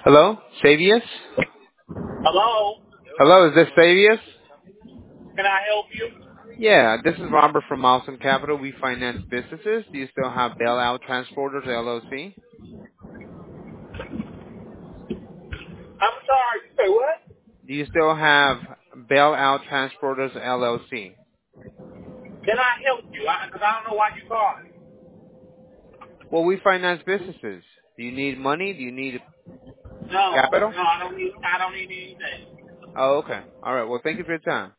Hello, Savius? Hello? Hello, is this Savius? Can I help you? Yeah, this is Robert from Milestone Capital. We finance businesses. Do you still have Bailout Transporters LLC? I'm sorry. You say what? Do you still have Bailout Transporters LLC? Can I help you? Because I don't know why you called. Well, we finance businesses. Do you need money? Do you need No, capital? no, I don't need anything. Oh, okay. All right. Well, thank you for your time.